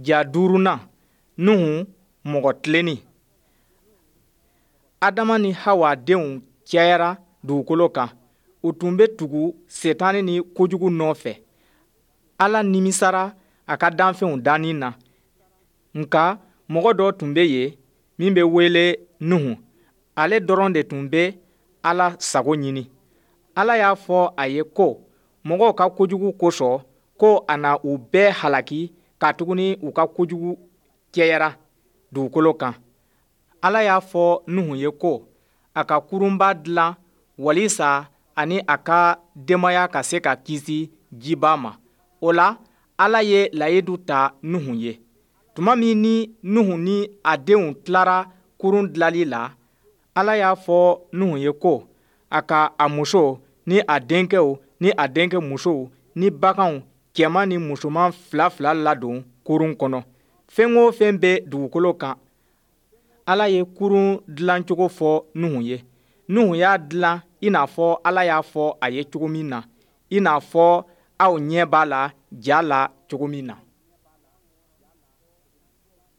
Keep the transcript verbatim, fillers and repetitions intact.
Ja duurunan Nuhu mɔgɔ tilennin. Adama ni Hawa denw cayara dugukolo kan. U tun bɛ tugu Setani ni kojugu nɔfɛ. Ala nimisara a ka danfɛnw danni na. Nka mɔgɔ dɔ tun bɛ yen min bɛ wele Nuhu. Ale dɔrɔn de tun bɛ Ala sago ɲini. Ala y'a fɔ a ye ko mɔgɔw ka kojugu kosɔn ko a na u bɛɛ halaki katuguni u ka kojugu cayara dugukolo kan. Ala y'a fɔ Nuhu ye ko a ka kurunba dilan walisa ani a ka denbaya ka se ka kisi jiba ma. O la, Ala ye layidu ta Nuhu ye. Tuma min ni Nuhu ni a denw tilara kurun dilali la, Ala y'a fɔ Nuhu ye ko a ka a muso ni a denkɛw ni a denkɛ musow ni baganw cɛman ni musoman fila fila ladon kurun kɔnɔ. Fɛn o fɛn bɛ dugukolo kan, Ala ye kurun dilancogo fɔ Nuhu ye. Nuhu y'a dilan i n'a fɔ Ala y'a fɔ a ye cogo min na, i n'a fɔ aw ɲɛ b'a la ja la cogo min na.